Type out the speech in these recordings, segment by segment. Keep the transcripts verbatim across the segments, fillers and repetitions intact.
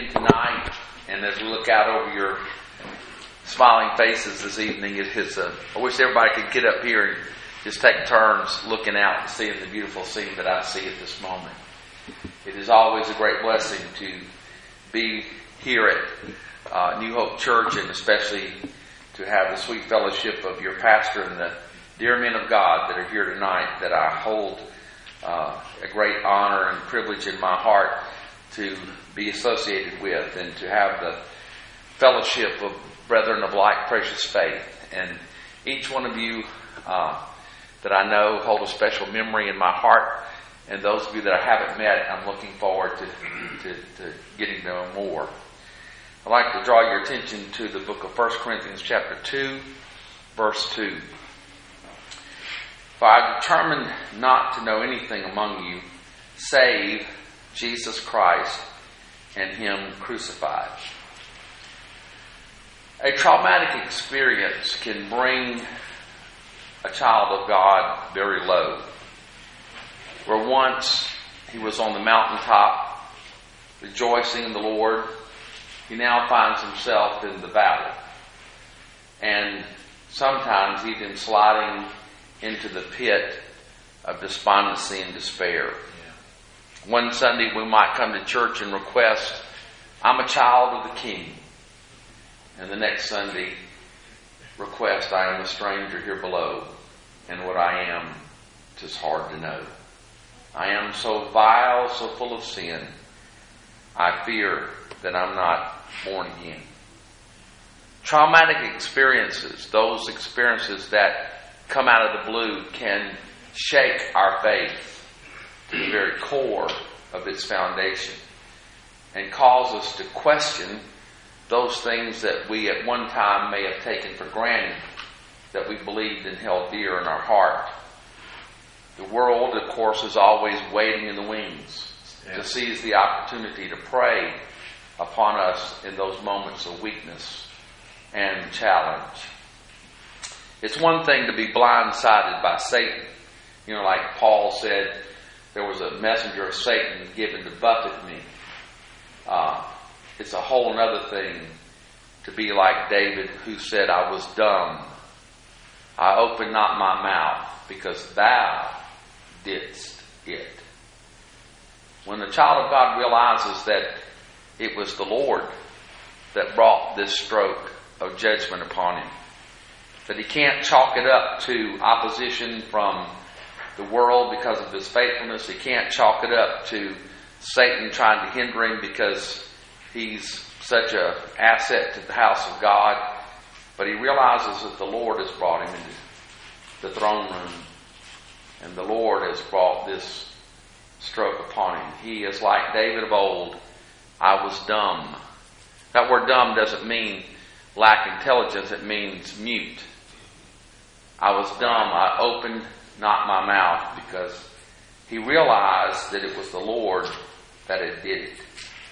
tonight, and as we look out over your smiling faces this evening, it is a, I wish everybody could get up here and just take turns looking out and seeing the beautiful scene that I see at this moment. It is always a great blessing to be here at uh, New Hope Church, and especially to have the sweet fellowship of your pastor and the dear men of God that are here tonight, that I hold uh, a great honor and privilege in my heart to be associated with, and to have the fellowship of brethren of like precious faith. And each one of you uh, that I know hold a special memory in my heart, and those of you that I haven't met, I'm looking forward to, to, to getting to know more. I'd like to draw your attention to the book of First Corinthians chapter two, verse two. For I determined not to know anything among you save Jesus Christ and Him crucified. A traumatic experience can bring a child of God very low. Where once he was on the mountaintop rejoicing in the Lord, he now finds himself in the valley, and sometimes even sliding into the pit of despondency and despair. Yeah. One Sunday we might come to church and request, I'm a child of the King. And the next Sunday request, I am a stranger here below, and what I am, 'tis hard to know. I am so vile, so full of sin, I fear that I'm not born again. Traumatic experiences, those experiences that come out of the blue, can shake our faith to the very core of its foundation and cause us to question those things that we at one time may have taken for granted, that we believed and held dear in our heart. The world, of course, is always waiting in the wings yeah. to seize the opportunity to prey upon us in those moments of weakness and challenge. It's one thing to be blindsided by Satan. You know, like Paul said, there was a messenger of Satan given to buffet me. Uh, it's a whole other thing to be like David, who said, I was dumb. I opened not my mouth, because thou didst it. When the child of God realizes that it was the Lord that brought this stroke of judgment upon him, that he can't chalk it up to opposition from the world because of his faithfulness, he can't chalk it up to Satan trying to hinder him because he's such an asset to the house of God, but he realizes that the Lord has brought him into the throne room, and the Lord has brought this stroke upon him. He is like David of old, I was dumb. That word dumb doesn't mean lack intelligence, it means mute. I was dumb, I opened not my mouth, because he realized that it was the Lord that had did it.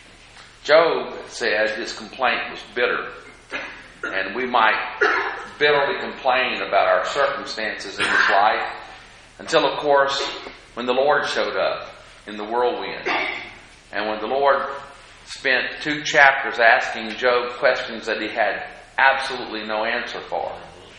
Job said his complaint was bitter, and we might bitterly complain about our circumstances in this life until, of course, when the Lord showed up in the whirlwind, and when the Lord spent two chapters asking Job questions that he had absolutely no answer for.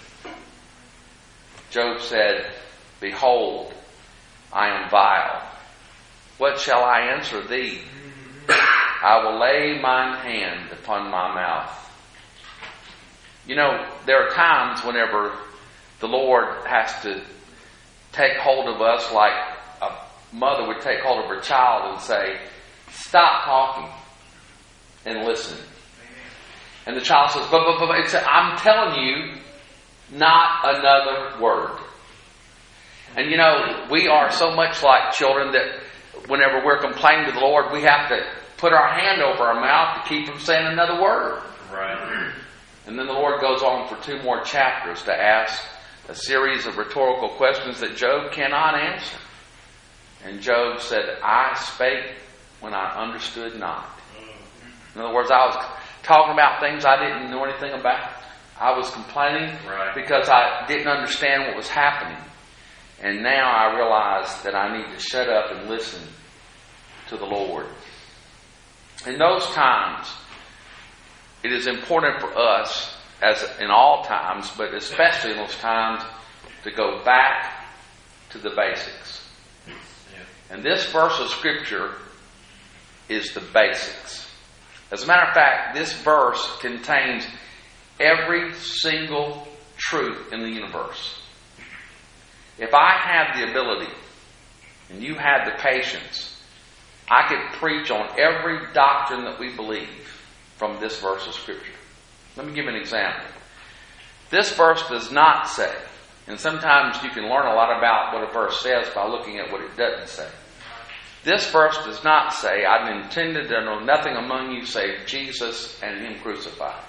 Job said, behold, I am vile. What shall I answer thee? I will lay mine hand upon my mouth. You know, there are times whenever the Lord has to take hold of us like a mother would take hold of her child and say, stop talking and listen. And the child says, but, but, but, it's, I'm telling you, not another word. And you know, we are so much like children that whenever we're complaining to the Lord, we have to put our hand over our mouth to keep from saying another word. Right. And then the Lord goes on for two more chapters to ask a series of rhetorical questions that Job cannot answer. And Job said, I spake when I understood not. In other words, I was talking about things I didn't know anything about. I was complaining right. because I didn't understand what was happening. And now I realize that I need to shut up and listen to the Lord. In those times, it is important for us, as in all times, but especially in those times, to go back to the basics. And this verse of Scripture is the basics. As a matter of fact, this verse contains every single truth in the universe. If I had the ability, and you had the patience, I could preach on every doctrine that we believe from this verse of Scripture. Let me give you an example. This verse does not say, and sometimes you can learn a lot about what a verse says by looking at what it doesn't say. This verse does not say, I've intended to know nothing among you save Jesus and Him crucified.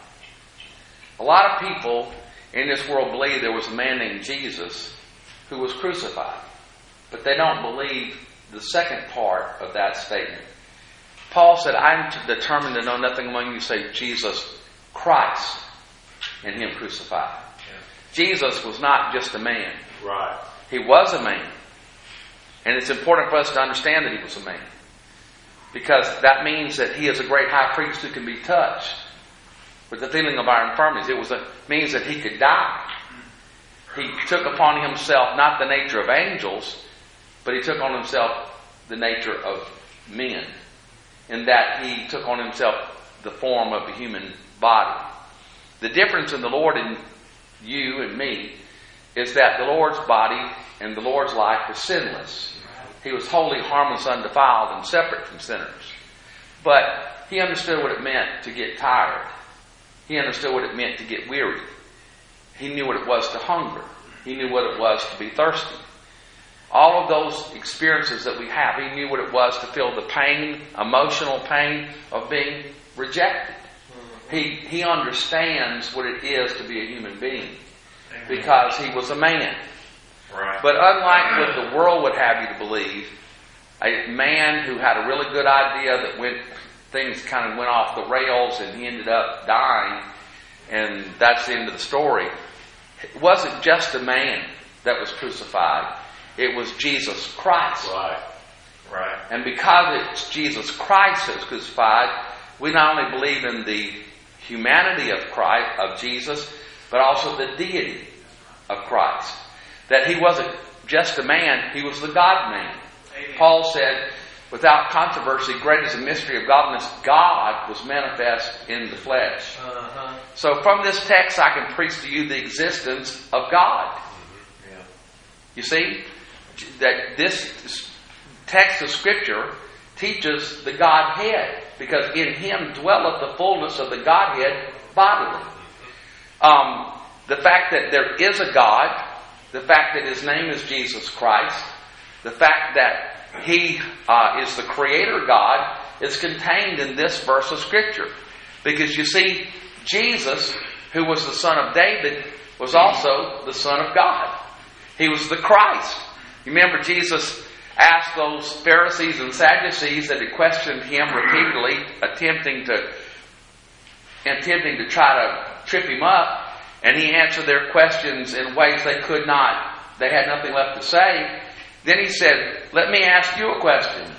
A lot of people in this world believe there was a man named Jesus who was crucified, but they don't believe the second part of that statement. Paul said, I'm determined to know nothing among you save Jesus Christ and Him crucified. Yeah. Jesus was not just a man. Right. He was a man. And it's important for us to understand that He was a man. Because that means that He is a great high priest who can be touched with the feeling of our infirmities. It was a, means that He could die. He took upon Himself not the nature of angels, but He took on Himself the nature of men. In that He took on Himself the form of a human body. The difference in the Lord and you and me is that the Lord's body and the Lord's life was sinless. He was holy, harmless, undefiled, and separate from sinners. But He understood what it meant to get tired. He understood what it meant to get weary. He knew what it was to hunger. He knew what it was to be thirsty. All of those experiences that we have, He knew what it was to feel the pain, emotional pain of being rejected. He, he understands what it is to be a human being because He was a man. Right. But unlike what the world would have you to believe, a man who had a really good idea that went, things kind of went off the rails and he ended up dying, and that's the end of the story. It wasn't just a man that was crucified. It was Jesus Christ. Right. Right. And because it's Jesus Christ that was crucified, we not only believe in the humanity of Christ, of Jesus, but also the deity of Christ. That He wasn't just a man, He was the God-man. Amen. Paul said, without controversy, great is the mystery of godliness. God was manifest in the flesh. Uh-huh. So from this text, I can preach to you the existence of God. Mm-hmm. Yeah. You see, that this text of Scripture teaches the Godhead, because in Him dwelleth the fullness of the Godhead bodily. Um, the fact that there is a God, the fact that His name is Jesus Christ, the fact that He uh, is the Creator God is contained in this verse of Scripture. Because you see, Jesus, who was the son of David, was also the Son of God. He was the Christ. You remember Jesus asked those Pharisees and Sadducees that had questioned Him repeatedly, attempting to, attempting to try to trip Him up. And He answered their questions in ways they could not, they had nothing left to say. Then He said, let me ask you a question.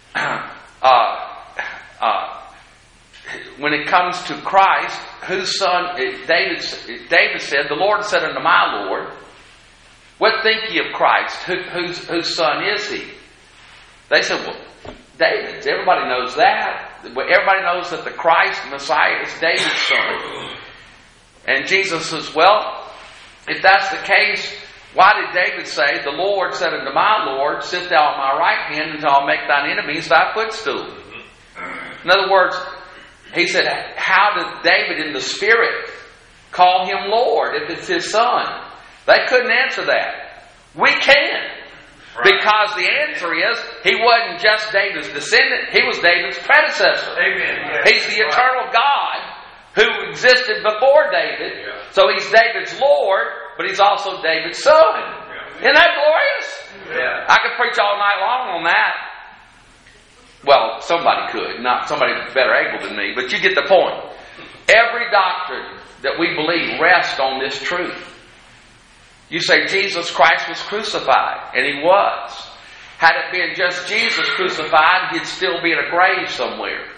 uh, uh, when it comes to Christ, whose son, David, David said, the Lord said unto my Lord, what think ye of Christ? Who, whose, whose son is He? They said, well, David's. Everybody knows that. Everybody knows that the Christ, the Messiah, is David's son. And Jesus says, well, if that's the case, why did David say, the Lord said unto my Lord, sit thou at my right hand until I make thine enemies thy footstool? In other words, he said, how did David in the Spirit call Him Lord if it's His son? They couldn't answer that. We can. Right. Because the answer is, He wasn't just David's descendant, He was David's predecessor. Amen. He's the eternal God who existed before David. Yeah. So He's David's Lord, but He's also David's son. Yeah. Isn't that glorious? Yeah. I could preach all night long on that. Well, somebody could. Not somebody better able than me, but you get the point. Every doctrine that we believe rests on this truth. You say Jesus Christ was crucified, and He was. Had it been just Jesus crucified, He'd still be in a grave somewhere.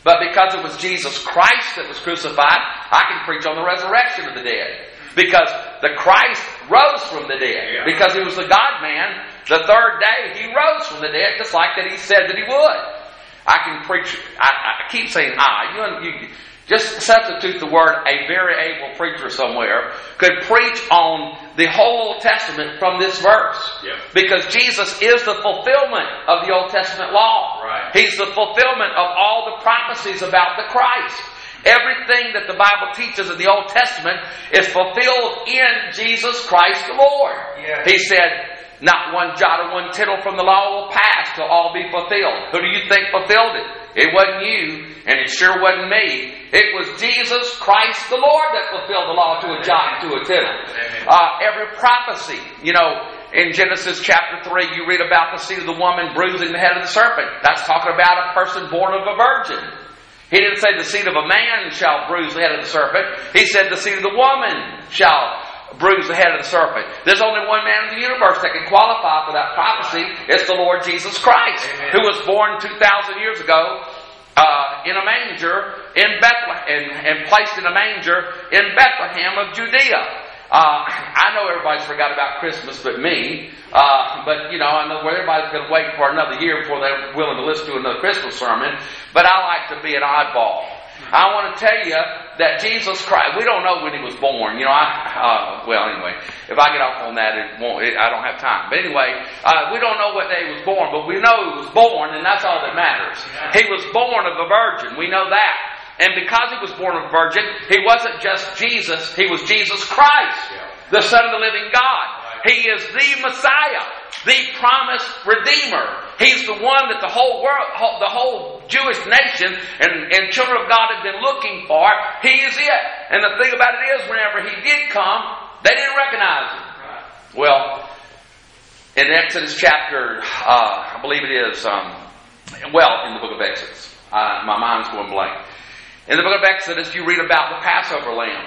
But because it was Jesus Christ that was crucified, I can preach on the resurrection of the dead. Because the Christ rose from the dead. Yeah. Because he was the God-man, the third day he rose from the dead, just like that he said that he would. I can preach, I, I keep saying I. You, you just substitute the word a very able preacher somewhere could preach on the whole Old Testament from this verse. Yeah. Because Jesus is the fulfillment of the Old Testament law. Right. He's the fulfillment of all the prophecies about the Christ. Everything that the Bible teaches in the Old Testament is fulfilled in Jesus Christ the Lord. Yeah. He said, not one jot or one tittle from the law will pass till all be fulfilled. Who do you think fulfilled it? It wasn't you, and it sure wasn't me. It was Jesus Christ the Lord that fulfilled the law to a jot and to a tittle. Uh, every prophecy, you know, in Genesis chapter three, you read about the seed of the woman bruising the head of the serpent. That's talking about a person born of a virgin. He didn't say the seed of a man shall bruise the head of the serpent. He said the seed of the woman shall bruise the head of the serpent. There's only one man in the universe that can qualify for that prophecy. It's the Lord Jesus Christ. Amen. Who was born two thousand years ago uh, in a manger in Bethlehem, and, and placed in a manger in Bethlehem of Judea. Uh, I know everybody's forgot about Christmas but me. Uh, but, you know, I know where everybody's going to wait for another year before they're willing to listen to another Christmas sermon. But I like to be an oddball. I want to tell you that Jesus Christ, we don't know when he was born. You know, I, uh, well, anyway, if I get off on that, it won't, it, I don't have time. But anyway, uh, we don't know what day he was born, but we know he was born, and that's all that matters. He was born of a virgin. We know that. And because he was born of a virgin, he wasn't just Jesus, he was Jesus Christ, the Son of the living God. He is the Messiah, the promised Redeemer. He's the one that the whole world, the whole Jewish nation and, and children of God have been looking for. He is it. And the thing about it is, whenever he did come, they didn't recognize him. Well, in Exodus chapter, uh, I believe it is, um, well, in the book of Exodus. Uh, my mind's going blank. In the book of Exodus, you read about the Passover lamb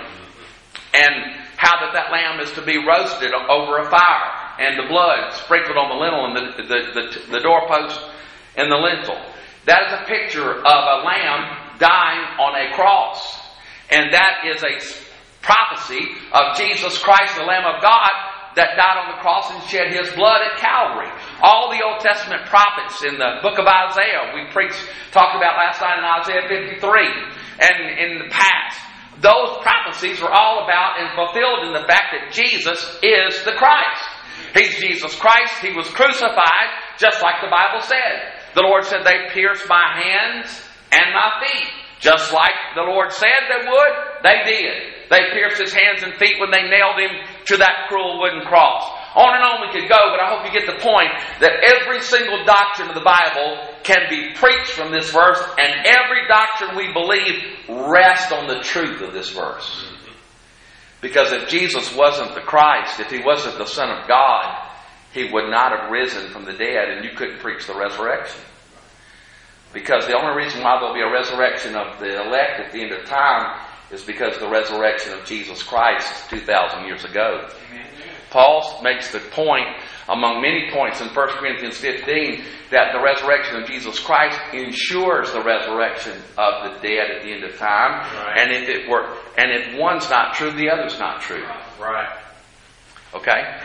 and how that that lamb is to be roasted over a fire and the blood sprinkled on the lintel and the, the, the, the doorpost and the lintel. That is a picture of a lamb dying on a cross. And that is a prophecy of Jesus Christ, the Lamb of God, that died on the cross and shed his blood at Calvary. All the Old Testament prophets in the book of Isaiah, we preached, talked about last night in Isaiah fifty-three, and in the past, those prophecies were all about and fulfilled in the fact that Jesus is the Christ. He's Jesus Christ. He was crucified just like the Bible said. The Lord said, they pierced my hands and my feet. Just like the Lord said they would, they did. They pierced his hands and feet when they nailed him to that cruel wooden cross. On and on we could go, but I hope you get the point that every single doctrine of the Bible can be preached from this verse, and every doctrine we believe rests on the truth of this verse. Because if Jesus wasn't the Christ, if he wasn't the Son of God, he would not have risen from the dead, and you couldn't preach the resurrection. Because the only reason why there'll be a resurrection of the elect at the end of time is because of the resurrection of Jesus Christ two thousand years ago. Amen. Paul makes the point, among many points in First Corinthians fifteen, that the resurrection of Jesus Christ ensures the resurrection of the dead at the end of time. Right. And if it were, and if one's not true, the other's not true. Right. Okay?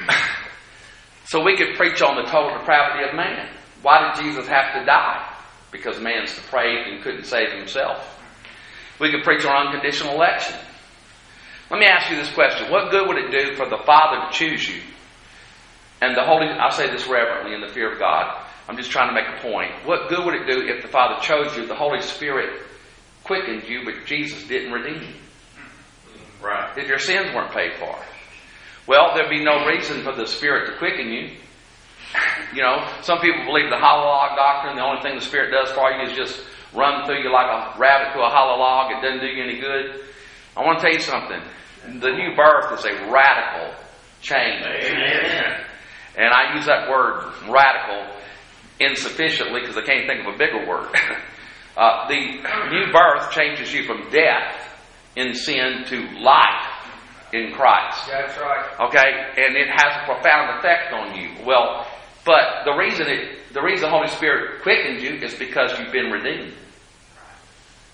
So we could preach on the total depravity of man. Why did Jesus have to die? Because man's depraved and couldn't save himself. We could preach on unconditional election. Let me ask you this question. What good would it do for the Father to choose you? And the Holy, I say this reverently in the fear of God. I'm just trying to make a point. What good would it do if the Father chose you, the Holy Spirit quickened you, but Jesus didn't redeem you? Right. If your sins weren't paid for. Well, there'd be no reason for the Spirit to quicken you. You know, some people believe the hollow log doctrine. The only thing the Spirit does for you is just run through you like a rabbit through a hollow log. It doesn't do you any good. I want to tell you something. The new birth is a radical change. Amen. And I use that word radical insufficiently because I can't think of a bigger word. uh, the new birth changes you from death in sin to life in Christ. That's right. Okay? And it has a profound effect on you. Well, but the reason it, the reason the Holy Spirit quickens you is because you've been redeemed.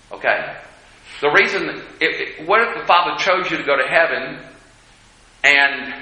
Okay? The reason, if, if, what if the Father chose you to go to heaven and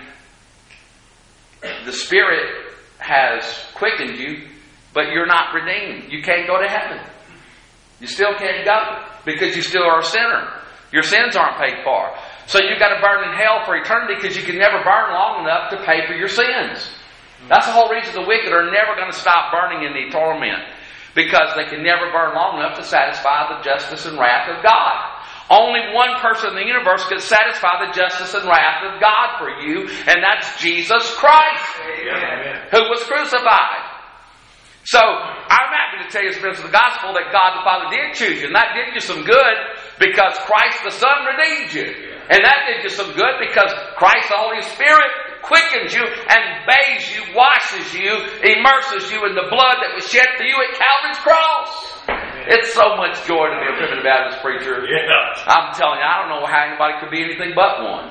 the Spirit has quickened you, but you're not redeemed? You can't go to heaven. You still can't go because you still are a sinner. Your sins aren't paid for. So you've got to burn in hell for eternity because you can never burn long enough to pay for your sins. That's the whole reason the wicked are never going to stop burning in the torment, because they can never burn long enough to satisfy the justice and wrath of God. Only one person in the universe can satisfy the justice and wrath of God for you, and that's Jesus Christ, Amen. Who was crucified. So, I'm happy to tell you, as of the gospel, that God the Father did choose you, and that did you some good because Christ the Son redeemed you. And that did you some good because Christ the Holy Spirit quickens you and bathes you, washes you, immerses you in the blood that was shed for you at Calvary's cross. It's so much joy to be a primitive Baptist preacher. Yeah. I'm telling you, I don't know how anybody could be anything but one.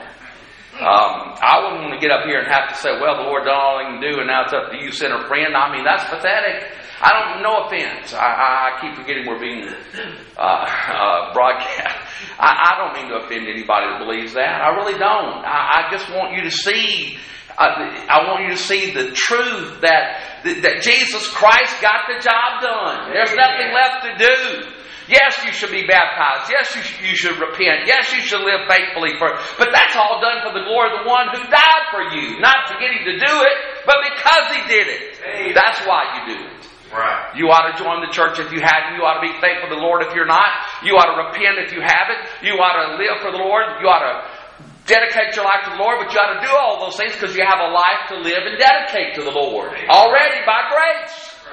Um, I wouldn't want to get up here and have to say, well, the Lord done all He can do and now it's up to you, sinner friend. I mean, that's pathetic. I don't, no offense. I, I, I keep forgetting we're being uh, uh, broadcast. I, I don't mean to offend anybody that believes that. I really don't. I, I just want you to see, uh, I want you to see the truth that, that Jesus Christ got the job done. There's nothing left to do. Yes, you should be baptized. Yes, you, sh- you should repent. Yes, you should live faithfully for. But that's all done for the glory of the one who died for you. Not to get Him to do it, but because He did it. Amen. That's why you do it. Right. You ought to join the church if you haven't. You ought to be faithful to the Lord if you're not. You ought to repent if you haven't. You ought to live for the Lord. You ought to dedicate your life to the Lord. But you ought to do all those things because you have a life to live and dedicate to the Lord already by grace.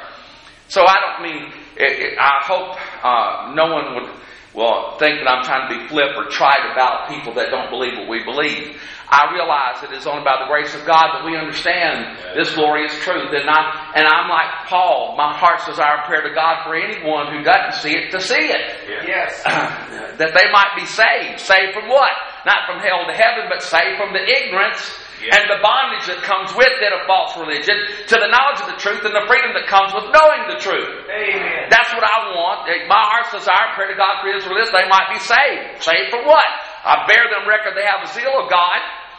So I don't mean, it, it, I hope uh, no one would will think that I'm trying to be flip or trite about people that don't believe what we believe. I realize it is only by the grace of God that we understand this glorious truth. And, I, and I'm like Paul, my heart's desire and prayer to God for anyone who doesn't see it to see it. Yes. That they might be saved. Saved from what? Not from hell to heaven, but saved from the ignorance and the bondage that comes with it of false religion, to the knowledge of the truth and the freedom that comes with knowing the truth. Amen. That's what I want. My heart's desire, pray to God for Israel is they might be saved. Saved from what? I bear them record they have a zeal of God.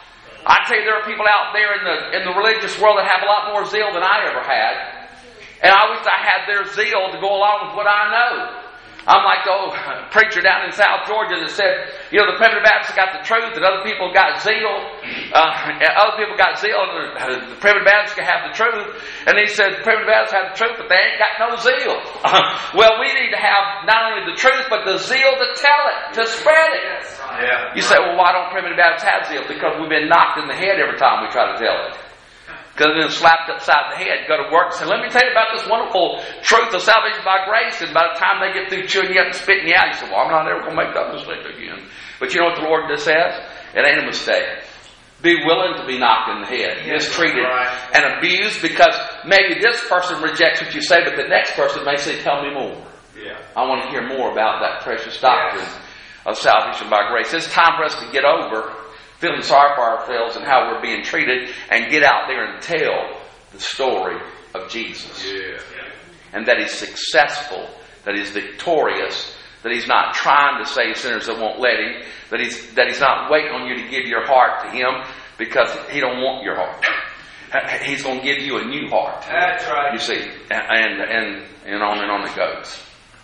I tell you, there are people out there in the in the religious world that have a lot more zeal than I ever had. And I wish I had their zeal to go along with what I know. I'm like the old preacher down in South Georgia that said, you know, the primitive Baptists got the truth and other people got zeal. Uh, and other people got zeal and the, the primitive Baptists can have the truth. And he said, the primitive Baptists have the truth, but they ain't got no zeal. Well, we need to have not only the truth, but the zeal to tell it, to spread it. Yeah. You say, well, why don't primitive Baptists have zeal? Because we've been knocked in the head every time we try to tell it. Because they've been slapped upside the head, go to work and say, let me tell you about this wonderful truth of salvation by grace. And by the time they get through chewing you up and spitting you out, you say, well, I'm not ever going to make that mistake again. But you know what the Lord just says? It ain't a mistake. Be willing to be knocked in the head, yes, mistreated, right, and abused, because maybe this person rejects what you say, but the next person may say, tell me more. Yeah. I want to hear more about that precious doctrine, yes, of salvation by grace. It's time for us to get over feeling sorry for ourselves and how we're being treated, and get out there and tell the story of Jesus. Yeah. And that He's successful, that He's victorious, that He's not trying to save sinners that won't let Him, that He's that He's not waiting on you to give your heart to Him because He don't want your heart. He's going to give you a new heart. That's right. You see, and and and on and on it goes.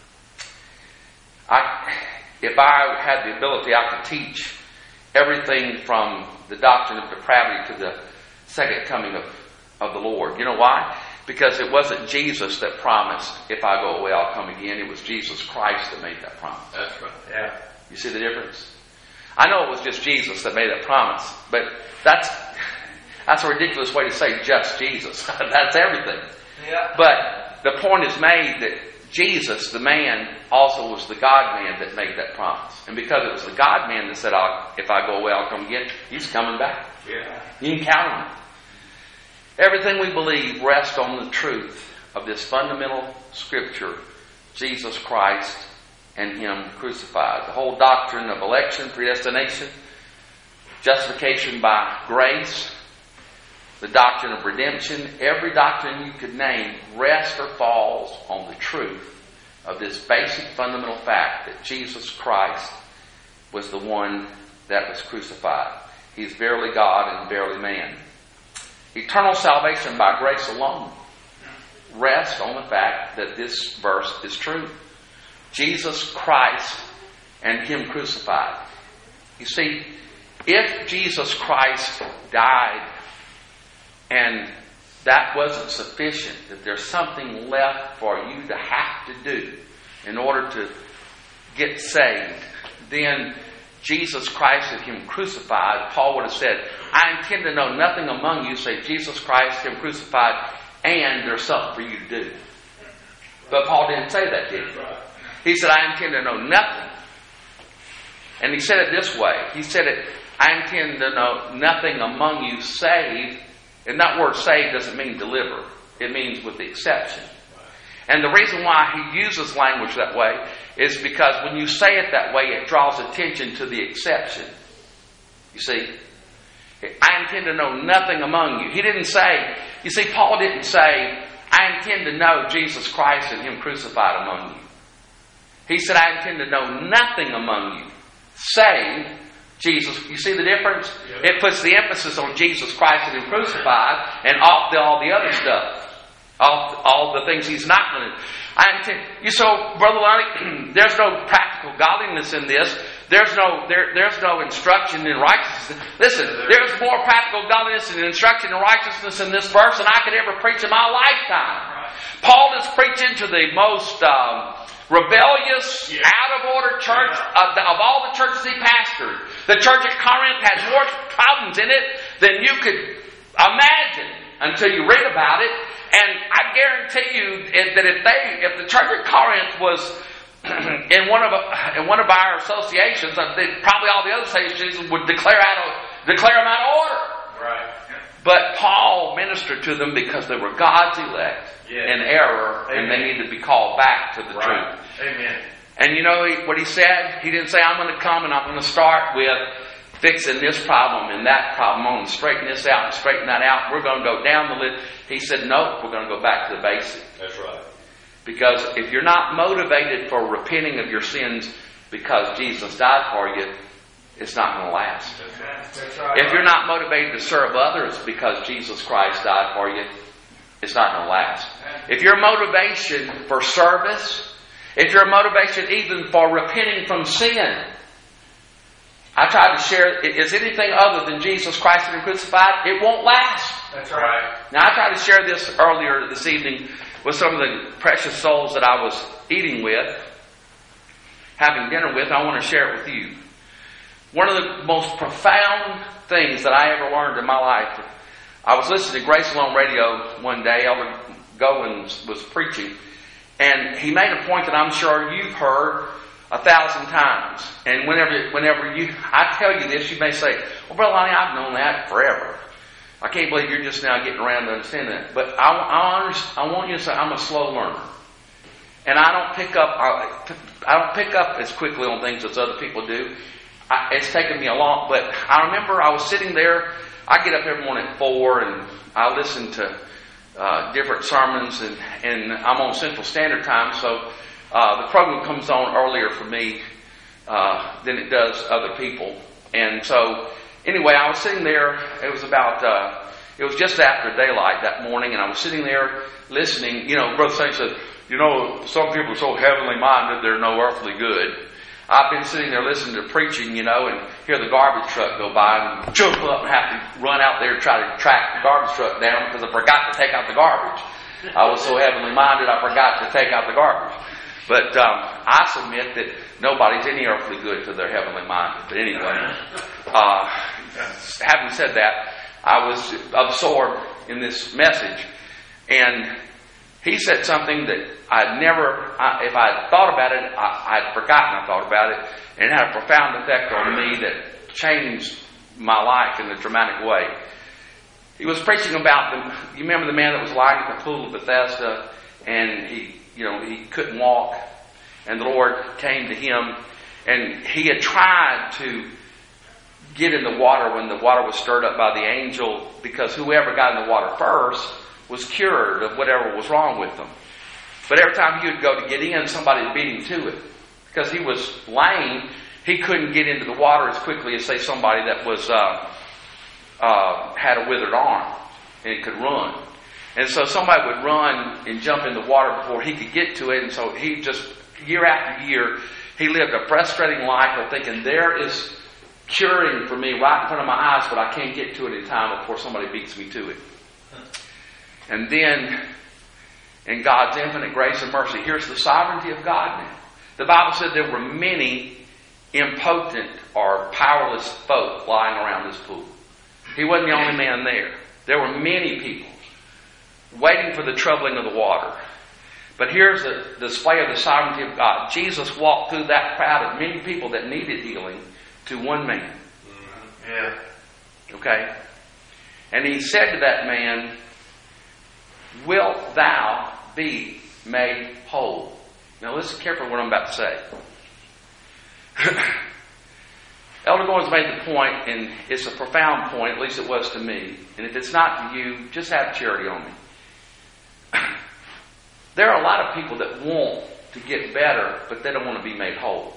I, if I had the ability, I could teach everything from the doctrine of depravity to the second coming of, of the Lord. You know why? Because it wasn't Jesus that promised, if I go away, I'll come again. It was Jesus Christ that made that promise. That's right. Yeah. You see the difference? I know it was just Jesus that made that promise, but that's that's a ridiculous way to say just Jesus. That's everything. Yeah. But the point is made that Jesus, the man, also was the God-man that made that promise. And because it was the God-man that said, I'll, if I go away, I'll come again, He's coming back. Yeah. You can count on it. Everything we believe rests on the truth of this fundamental scripture, Jesus Christ and Him crucified. The whole doctrine of election, predestination, justification by grace, the doctrine of redemption, every doctrine you could name rests or falls on the truth of this basic fundamental fact that Jesus Christ was the one that was crucified. He's verily God and verily man. Eternal salvation by grace alone rests on the fact that this verse is true. Jesus Christ and Him crucified. You see, if Jesus Christ died and that wasn't sufficient, that there's something left for you to have to do in order to get saved, then Jesus Christ and Him crucified, Paul would have said, I intend to know nothing among you save Jesus Christ, Him crucified, and there's something for you to do. But Paul didn't say that, did he? He said, I intend to know nothing. And he said it this way. He said it, I intend to know nothing among you save, and that word save doesn't mean deliver. It means with the exception. And the reason why he uses language that way is because when you say it that way, it draws attention to the exception. You see? I intend to know nothing among you. He didn't say, you see, Paul didn't say, I intend to know Jesus Christ and Him crucified among you. He said, I intend to know nothing among you save Jesus. You see the difference? Yep. It puts the emphasis on Jesus Christ and Him crucified and off the, all the other stuff. All, all the things He's not going to. I intend, you so, Brother Lonnie, there's no practical godliness in this. There's no there, there's no instruction in righteousness. Listen, there's more practical godliness and instruction in righteousness in this verse than I could ever preach in my lifetime. Paul is preaching to the most um, rebellious, yeah. out of order church of, the, of all the churches he pastored. The church at Corinth had more problems in it than you could imagine until you read about it. And I guarantee you that if they, if the church at Corinth was in one of in one of our associations, probably all the other associations would declare out of declare them out of order. Right. But Paul ministered to them because they were God's elect yes. in error, Amen. And they needed to be called back to the right. truth. Amen. And you know what he said? He didn't say, I'm going to come and I'm going to start with fixing this problem and that problem. I'm going to straighten this out and straighten that out. We're going to go down the list. He said, no, we're going to go back to the basic. That's right. Because if you're not motivated for repenting of your sins because Jesus died for you, it's not going to last. That's right. If you're not motivated to serve others because Jesus Christ died for you, it's not going to last. If your motivation for service, if your motivation even for repenting from sin, I tried to share, is anything other than Jesus Christ and Him crucified, it won't last. That's right. Now, I tried to share this earlier this evening with some of the precious souls that I was eating with, having dinner with. I want to share it with you. One of the most profound things that I ever learned in my life, I was listening to Grace Alone Radio one day. Elder Goins was preaching, and he made a point that I'm sure you've heard a thousand times. And whenever whenever you, I tell you this, you may say, well, Brother Lonnie, I've known that forever. I can't believe you're just now getting around to understand that. But I, I, I want you to say, I'm a slow learner. And I don't pick up I, I don't pick up as quickly on things as other people do. I, it's taken me a long, but I remember I was sitting there. I get up every morning at four, and I listen to uh, different sermons, and, and I'm on Central Standard Time, so uh, the program comes on earlier for me uh, than it does other people. And so, anyway, I was sitting there. It was about, uh, it was just after daylight that morning, and I was sitting there listening. You know, Brother Saint said, you know, some people are so heavenly minded, they're no earthly good. I've been sitting there listening to preaching, you know, and hear the garbage truck go by and jump up and have to run out there and try to track the garbage truck down because I forgot to take out the garbage. I was so heavenly minded, I forgot to take out the garbage. But um, I submit that nobody's any earthly good to their heavenly minded. But anyway, uh, having said that, I was absorbed in this message. And he said something that I'd never, I, if I'd thought about it, I, I'd forgotten I thought about it. And it had a profound effect on me that changed my life in a dramatic way. He was preaching about, the, you remember the man that was lying at the pool of Bethesda, and he, you know, he couldn't walk, and the Lord came to him, and he had tried to get in the water when the water was stirred up by the angel, because whoever got in the water first was cured of whatever was wrong with them. But every time he would go to get in, somebody would beat him to it. Because he was lame, he couldn't get into the water as quickly as, say, somebody that was uh, uh, had a withered arm and could run. And so somebody would run and jump in the water before he could get to it. And so he just, year after year, he lived a frustrating life of thinking, there is curing for me right in front of my eyes, but I can't get to it in time before somebody beats me to it. And then, in God's infinite grace and mercy, here's the sovereignty of God now. The Bible said there were many impotent or powerless folk lying around this pool. He wasn't the only man there. There were many people waiting for the troubling of the water. But here's the display of the sovereignty of God. Jesus walked through that crowd of many people that needed healing to one man. Yeah. Okay? And he said to that man, wilt thou be made whole? Now listen carefully what I'm about to say. Elder Goins made the point, and it's a profound point, at least it was to me. And if it's not to you, just have charity on me. There are a lot of people that want to get better, but they don't want to be made whole.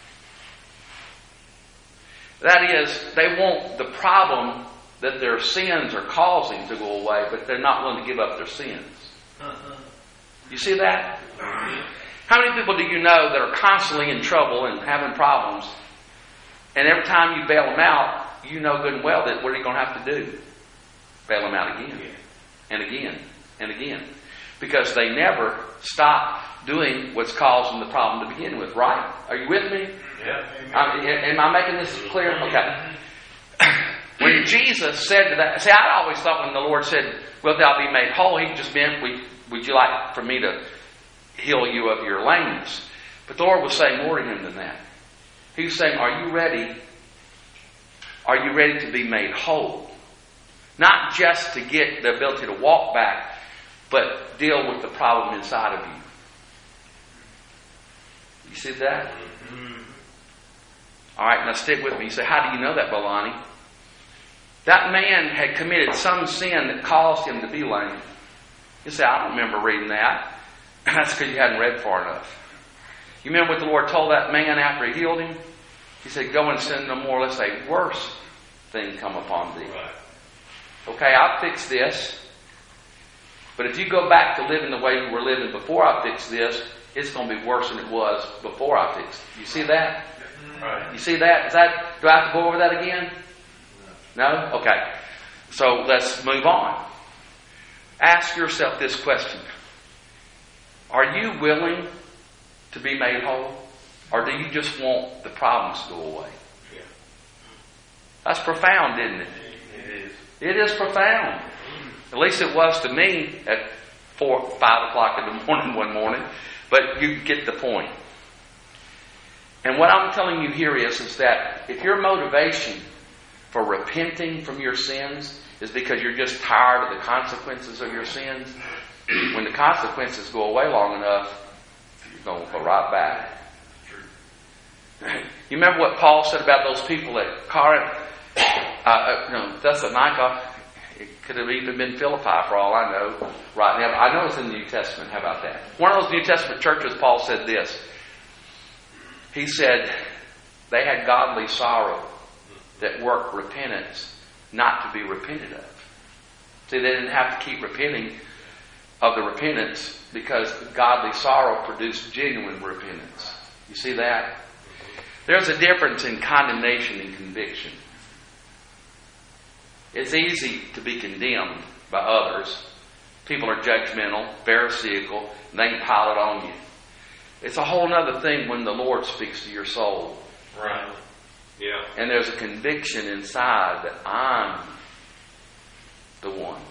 That is, they want the problem that their sins are causing to go away, but they're not willing to give up their sins. Uh-huh. You see that? How many people do you know that are constantly in trouble and having problems, and every time you bail them out, you know good and well that what are you going to have to do? Bail them out again, and again, and again. Because they never stop doing what's causing the problem to begin with, right? Are you with me? Yeah. Um, am I making this clear? Okay. When Jesus said to that, see, I always thought when the Lord said, wilt thou be made whole, he just meant, would, would you like for me to heal you of your lameness? But the Lord was saying more to him than that. He was saying, are you ready? Are you ready to be made whole? Not just to get the ability to walk back, but deal with the problem inside of you. You see that? Mm-hmm. All right, now stick with me. You say, how do you know that, Bolani? That man had committed some sin that caused him to be lame. You say, I don't remember reading that. That's because you hadn't read far enough. You remember what the Lord told that man after he healed him? He said, go and sin no more, lest a worse thing come upon thee. Right. Okay, I'll fix this. But if you go back to living the way you were living before I fixed this, it's going to be worse than it was before I fixed it. You see that? Right. You see that? Is that? Do I have to go over that again? No? Okay. So let's move on. Ask yourself this question. Are you willing to be made whole? Or do you just want the problems to go away? Yeah. That's profound, isn't it? It is. It is profound. At least it was to me at four, five o'clock in the morning one morning. But you get the point. And what I'm telling you here is, is that if your motivation for repenting from your sins is because you're just tired of the consequences of your sins, when the consequences go away long enough, you're going to go right back. You remember what Paul said about those people at Corinth? Uh, no, Thessalonica. It could have even been Philippi for all I know right now. I know it's in the New Testament. How about that? One of those New Testament churches, Paul said this. He said they had godly sorrow that worked repentance not to be repented of. See, they didn't have to keep repenting of the repentance because godly sorrow produced genuine repentance. You see that? There's a difference in condemnation and conviction. It's easy to be condemned by others. People are judgmental, pharisaical, and they can pile it on you. It's a whole other thing when the Lord speaks to your soul. Right. Yeah. And there's a conviction inside that I'm the one.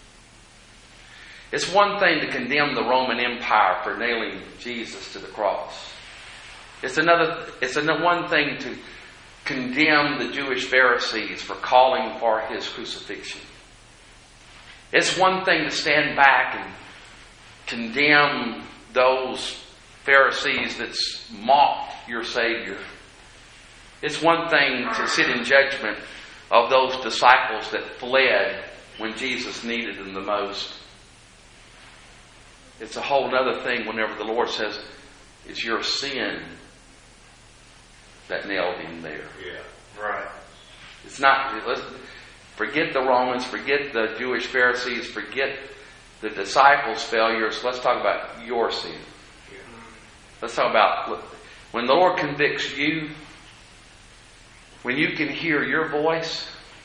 It's one thing to condemn the Roman Empire for nailing Jesus to the cross. It's another. It's another one thing to condemn the Jewish Pharisees for calling for his crucifixion. It's one thing to stand back and condemn those Pharisees that mocked your Savior. It's one thing to sit in judgment of those disciples that fled when Jesus needed them the most. it's a whole other thing whenever the Lord says, it's your sin that nailed him there. Yeah. Right. It's not, let's forget the Romans, forget the Jewish Pharisees, forget the disciples' failures. Let's talk about your sin. Yeah. Let's talk about when the Lord convicts you, when you can hear your voice,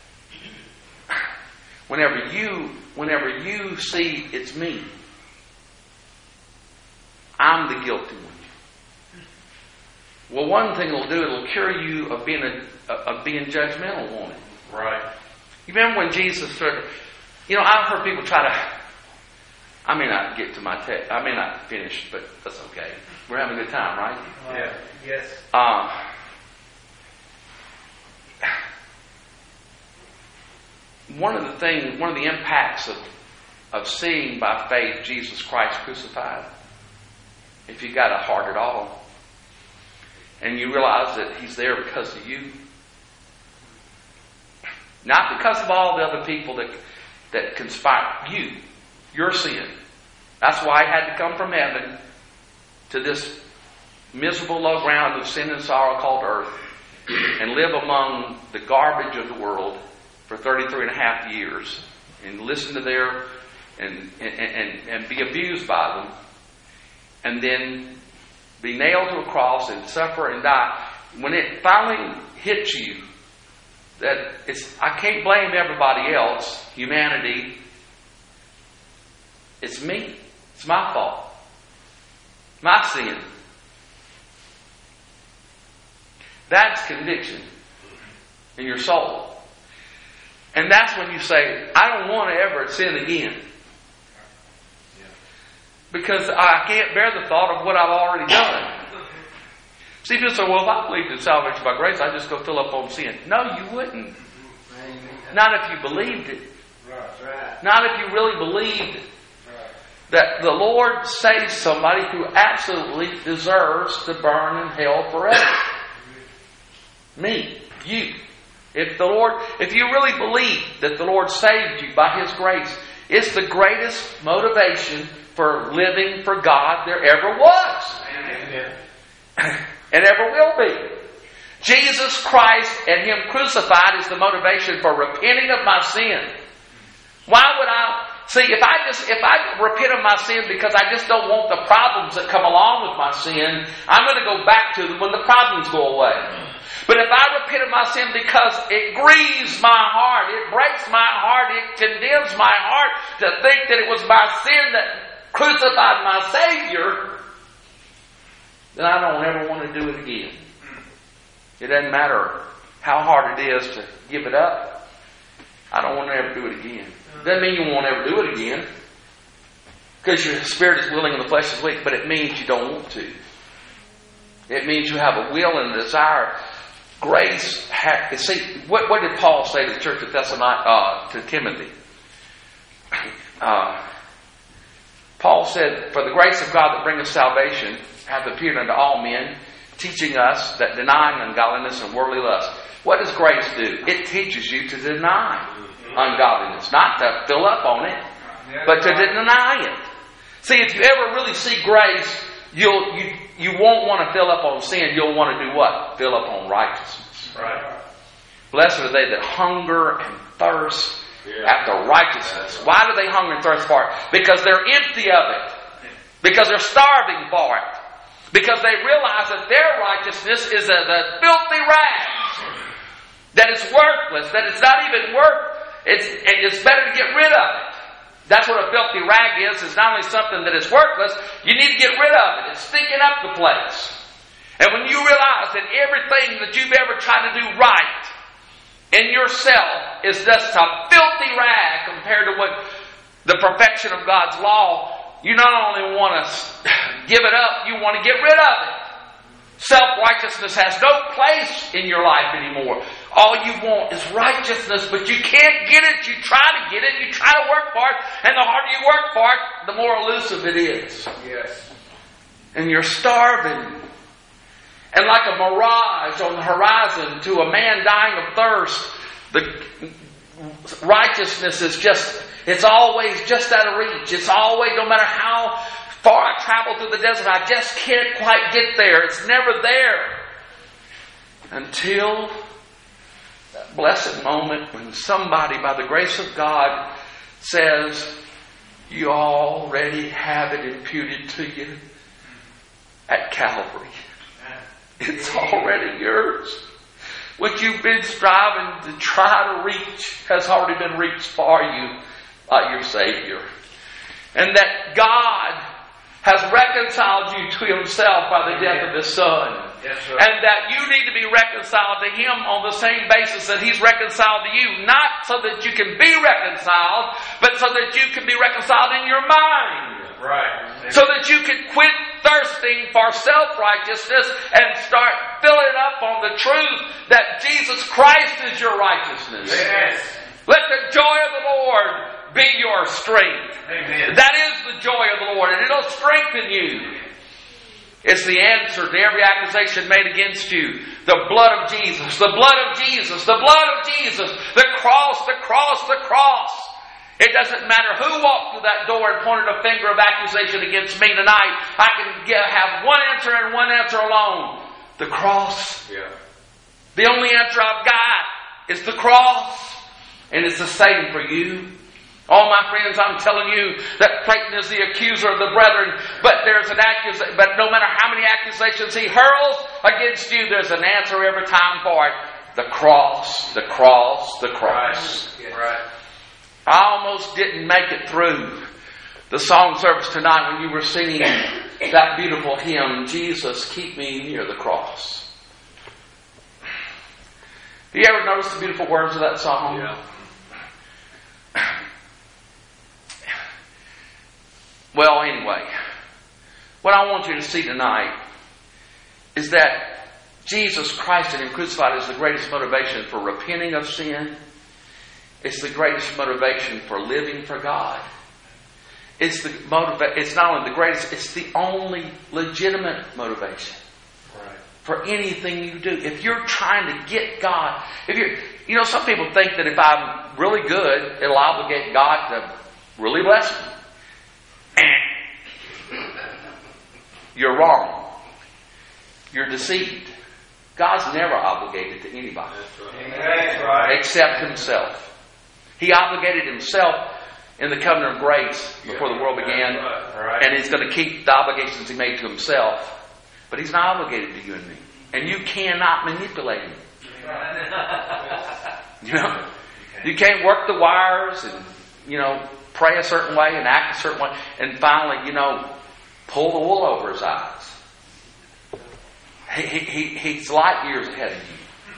whenever you, whenever you see it's me, I'm the guilty one. Well, one thing it'll do, it'll cure you of being a, of being judgmental, won't it? Right. You remember when Jesus started, you know, I've heard people try to, I may not get to my text, I may not finish, but that's okay. We're having a good time, right? Yeah. Yes. Uh, one of the things, one of the impacts of, of seeing by faith Jesus Christ crucified, if you got a heart at all, and you realize that he's there because of you, not because of all the other people that that conspire, you, your sin. That's why he had to come from heaven to this miserable low ground of sin and sorrow called earth and live among the garbage of the world for thirty-three and a half years and listen to their and and, and, and be abused by them, and then be nailed to a cross and suffer and die. When it finally hits you that it's, I can't blame everybody else, humanity, it's me. It's my fault. My sin. That's conviction in your soul. And that's when you say, I don't want to ever sin again. Because I can't bear the thought of what I've already done. See, people say, well, if I believed in salvation by grace, I'd just go fill up on sin. No, you wouldn't. Not if you believed it. Not if you really believed that the Lord saves somebody who absolutely deserves to burn in hell forever. Me, you. If the Lord, if you really believe that the Lord saved you by His grace, it's the greatest motivation for living for God there ever was. Amen. And ever will be. Jesus Christ and Him crucified is the motivation for repenting of my sin. Why would I... See, if I just if I repent of my sin because I just don't want the problems that come along with my sin, I'm going to go back to them when the problems go away. But if I repent of my sin because it grieves my heart, it breaks my heart, it condemns my heart to think that it was my sin that crucified my Savior, then I don't ever want to do it again. It doesn't matter how hard it is to give it up. I don't want to ever do it again. Doesn't mean you won't ever do it again, because your spirit is willing and the flesh is weak, but it means you don't want to. It means you have a will and a desire. Grace, ha- see, what, what did Paul say to the church of Thessalonica, uh, to Timothy? Uh, Paul said, for the grace of God that bringeth salvation hath appeared unto all men, teaching us that denying ungodliness and worldly lust. What does grace do? It teaches you to deny ungodliness, not to fill up on it, but to deny it. See, if you ever really see grace, you'll you you won't want to fill up on sin. You'll want to do what? Fill up on righteousness. Right. Blessed are they that hunger and thirst yeah. after righteousness. Why do they hunger and thirst for it? Because they're empty of it. Because they're starving for it. Because they realize that their righteousness is a, a filthy rags. That it's worthless. That it's not even worth. It's, it's better to get rid of it. That's what a filthy rag is. It's not only something that is worthless, you need to get rid of it. It's stinking up the place. And when you realize that everything that you've ever tried to do right in yourself is just a filthy rag compared to what the perfection of God's law, you not only want to give it up, you want to get rid of it. Self-righteousness has no place in your life anymore. All you want is righteousness, but you can't get it. You try to get it. You try to work for it. And the harder you work for it, the more elusive it is. Yes. And you're starving. And like a mirage on the horizon to a man dying of thirst, the righteousness is just, it's always just out of reach. It's always, no matter how far I travel through the desert, I just can't quite get there. It's never there. Until that blessed moment when somebody, by the grace of God, says, you already have it imputed to you at Calvary. It's already yours. What you've been striving to try to reach has already been reached for you by your Savior. And that God has reconciled you to Himself by the death of His Son. Yes, sir. And that you need to be reconciled to Him on the same basis that He's reconciled to you. Not so that you can be reconciled, but so that you can be reconciled in your mind. Right. So that you can quit thirsting for self-righteousness and start filling up on the truth that Jesus Christ is your righteousness. Yes. Let the joy of the Lord be your strength. Amen. That is the joy of the Lord, and it'll strengthen you. It's the answer to every accusation made against you. The blood of Jesus, the blood of Jesus, the blood of Jesus, the cross, the cross, the cross. It doesn't matter who walked through that door and pointed a finger of accusation against me tonight. I can get, have one answer and one answer alone. The cross. Yeah. The only answer I've got is the cross. And it's the same for you. Oh, my friends, I'm telling you that Satan is the accuser of the brethren, but there's an accusation, but no matter how many accusations he hurls against you, there's an answer every time for it. The cross, the cross, the cross. Right. Right. I almost didn't make it through the song service tonight when you were singing that beautiful hymn, Jesus, keep me near the cross. Have you ever noticed the beautiful words of that song? Yeah. Well, anyway, what I want you to see tonight is that Jesus Christ and Him crucified is the greatest motivation for repenting of sin. It's the greatest motivation for living for God. It's the motiva- It's not only the greatest, it's the only legitimate motivation. Right. For anything you do. If you're trying to get God, if you're, you know, some people think that if I'm really good, it'll obligate God to really bless me. You're wrong. You're deceived. God's never obligated to anybody. That's right. Except Himself. He obligated Himself in the covenant of grace before the world began. Right. And He's going to keep the obligations He made to Himself. But He's not obligated to you and me. And you cannot manipulate Him. You know? You can't work the wires and, you know, pray a certain way and act a certain way. And finally, you know, pull the wool over His eyes. He, he, he's light years ahead of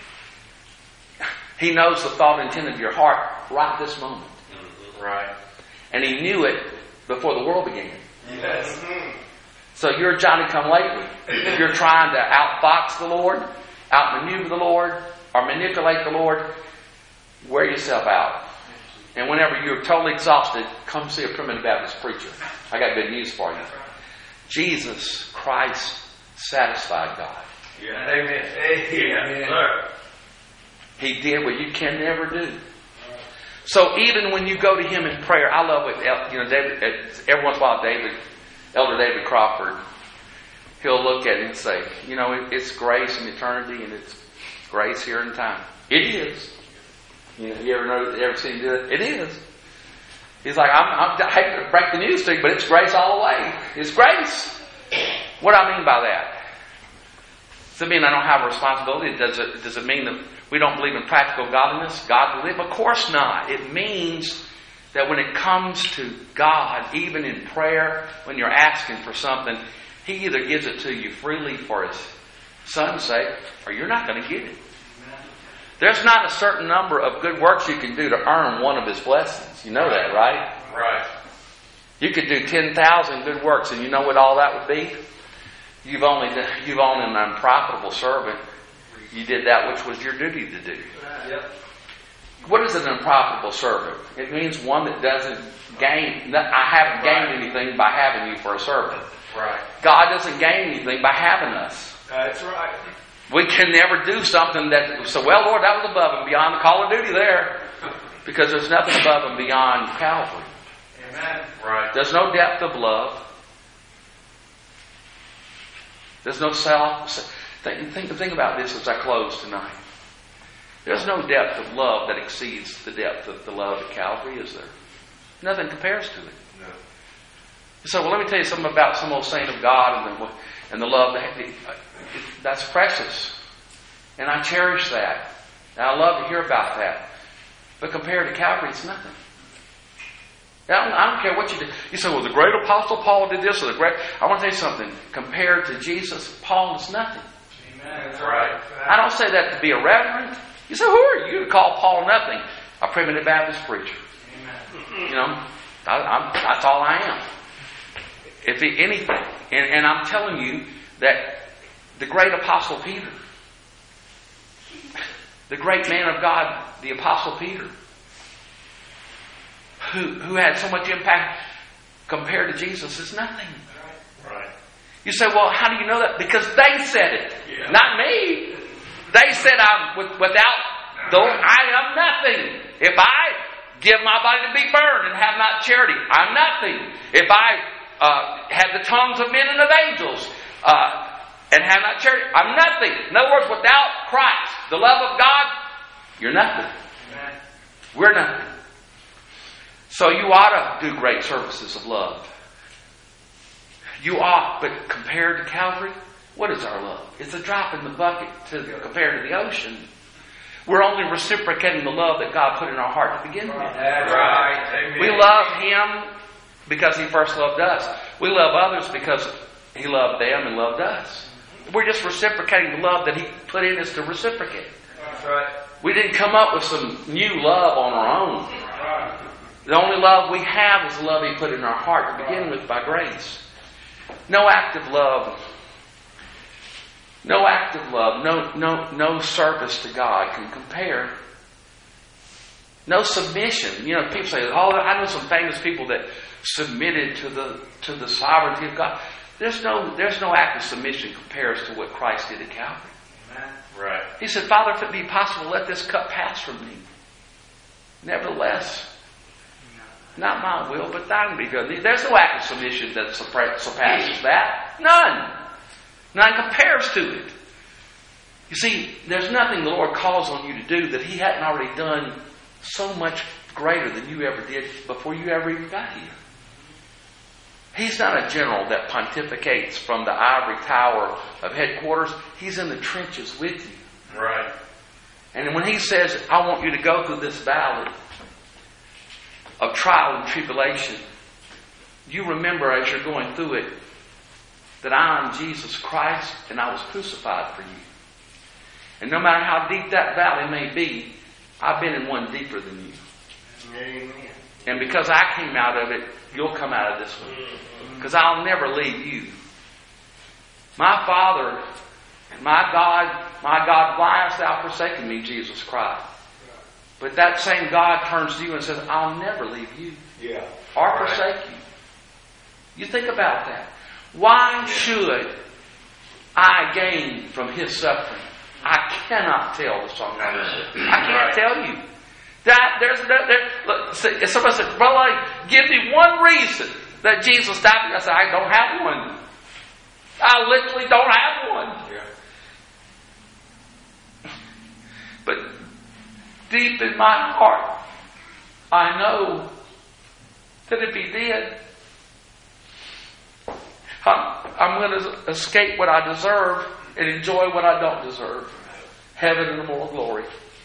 you. He knows the thought and intent of your heart right this moment. Right. And He knew it before the world began. Yes. So you're Johnny-come-lately. If you're trying to outfox the Lord, outmaneuver the Lord, or manipulate the Lord, wear yourself out. And whenever you're totally exhausted, come see a primitive Baptist preacher. I got good news for you. Jesus Christ satisfied God. Yeah. Amen. Amen. Amen. He did what you can never do. So even when you go to Him in prayer, I love what, you know, David, every once in a while, David, Elder David Crawford, he'll look at it and say, you know, it's grace in eternity and it's grace here in time. It is. You know, you ever know, ever seen him do it? It is. He's like, I'm, I'm, I hate to break the news to you, but it's grace all the way. It's grace. What do I mean by that? Does it mean I don't have a responsibility? Does it, does it mean that we don't believe in practical godliness? God believe? Of course not. It means that when it comes to God, even in prayer, when you're asking for something, He either gives it to you freely for His Son's sake, or you're not going to get it. There's not a certain number of good works you can do to earn one of His blessings. You know that, right? Right. You could do ten thousand good works, and you know what all that would be? You've only you've only an unprofitable servant. You did that which was your duty to do. Yep. What is an unprofitable servant? It means one that doesn't gain. I haven't gained anything by having you for a servant. Right. God doesn't gain anything by having us. That's right. We can never do something that, so, well, Lord, that was above and beyond the call of duty there. Because there's nothing above and beyond Calvary. Amen. Right. There's no depth of love. There's no self. Think, think, think about this as I close tonight. There's no depth of love that exceeds the depth of the love at Calvary, is there? Nothing compares to it. No. So, well, let me tell you something about some old saint of God and the, and the love that that's precious. And I cherish that. And I love to hear about that. But compared to Calvary, it's nothing. I don't, I don't care what you do. You say, well, the great Apostle Paul did this, or the great... I want to tell you something. Compared to Jesus, Paul is nothing. Amen. That's right. I don't say that to be irreverent. You say, who are you to call Paul nothing? A primitive Baptist preacher. Amen. You know, I, I'm, that's all I am. If he, anything. And, and I'm telling you that the great Apostle Peter, the great man of God, the Apostle Peter, who, who had so much impact compared to Jesus, is nothing. Right. You say, well, how do you know that? Because they said it. Yeah. Not me. They said, I'm with, without the, I am nothing. If I give my body to be burned and have not charity, I'm nothing. If I uh, have the tongues of men and of angels uh, and have not charity, I'm nothing. In other words, without Christ, the love of God, you're nothing. Amen. We're nothing. So you ought to do great services of love. You ought, but compared to Calvary, what is our love? It's a drop in the bucket to, compared to the ocean. We're only reciprocating the love that God put in our heart to begin with. That's right. We love Him because He first loved us. We love others because He loved them and loved us. We're just reciprocating the love that He put in us to reciprocate. That's right. We didn't come up with some new love on our own. The only love we have is the love He put in our heart to begin with by grace. No act of love, no act of love, no, no, no service to God can compare. No submission. You know, people say, "Oh, I know some famous people that submitted to the to the sovereignty of God." There's no, there's no act of submission compares to what Christ did at Calvary. Amen. Right. He said, "Father, if it be possible, let this cup pass from me. Nevertheless, not my will, but thine be done." There's no act of submission that surpasses that. None. None compares to it. You see, there's nothing the Lord calls on you to do that He hadn't already done so much greater than you ever did before you ever even got here. He's not a general that pontificates from the ivory tower of headquarters. He's in the trenches with you. Right. And when He says, I want you to go through this valley of trial and tribulation, you remember as you're going through it that I am Jesus Christ and I was crucified for you. And no matter how deep that valley may be, I've been in one deeper than you. Amen. And because I came out of it, you'll come out of this one. Because I'll never leave you. My Father and my God, my God, why hast thou forsaken me, Jesus Christ? But that same God turns to you and says, I'll never leave you. Yeah. Or Right. forsake you. You think about that. Why should I gain from His suffering? I cannot tell, the songwriter said. I can't tell you. That there's no, there, look, see, somebody said, brother, give me one reason that Jesus died for you. I said, I don't have one. I literally don't have one. Yeah. But deep in my heart, I know that if He did, I'm, I'm going to escape what I deserve and enjoy what I don't deserve. Heaven and immortal glory.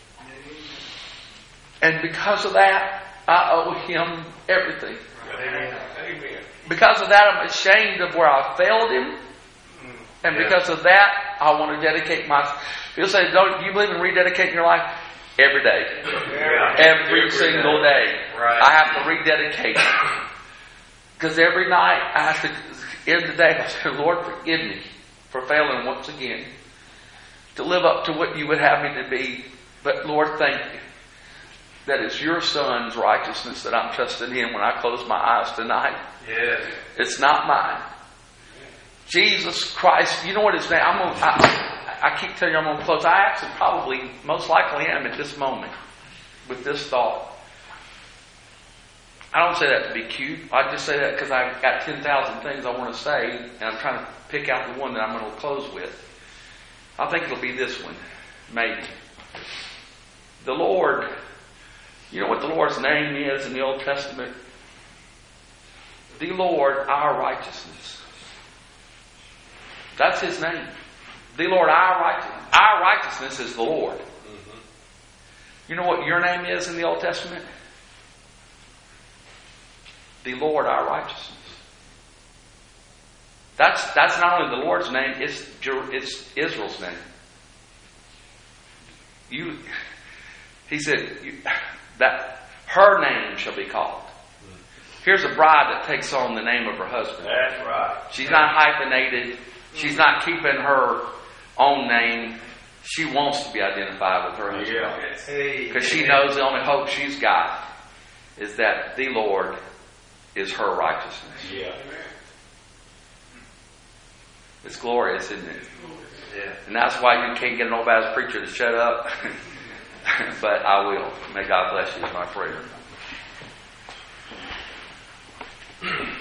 And because of that, I owe Him everything. Amen. Amen. Because of that, I'm ashamed of where I failed Him. And Yeah. because of that, I want to dedicate my... People say, don't you believe in rededicating your life? Every day. Yeah. Every, Every single day. day. Right. I have to rededicate. Because every night, I have to end the day, I say, Lord, forgive me for failing once again to live up to what you would have me to be. But Lord, thank you that it's your Son's righteousness that I'm trusting in when I close my eyes tonight. Yes. It's not mine. Jesus Christ, you know what His name? I'm gonna, I, I keep telling you I'm going to close. I actually probably, most likely am at this moment with this thought. I don't say that to be cute. I just say that because I've got ten thousand things I want to say, and I'm trying to pick out the one that I'm going to close with. I think it'll be this one, maybe. The Lord, you know what the Lord's name is in the Old Testament? The Lord, our righteousness. That's His name. The Lord, our righteousness. Our righteousness is the Lord. Mm-hmm. You know what your name is in the Old Testament? The Lord, our righteousness. That's that's not only the Lord's name, it's, it's Israel's name. You, he said you, that her name shall be called. Here's a bride that takes on the name of her husband. That's right. She's not hyphenated. She's not keeping her own name. She wants to be identified with her husband. Because she knows the only hope she's got is that the Lord is her righteousness. Yeah. It's glorious, isn't it? Yeah. And that's why you can't get an old Baptist preacher to shut up. But I will. May God bless you is my prayer.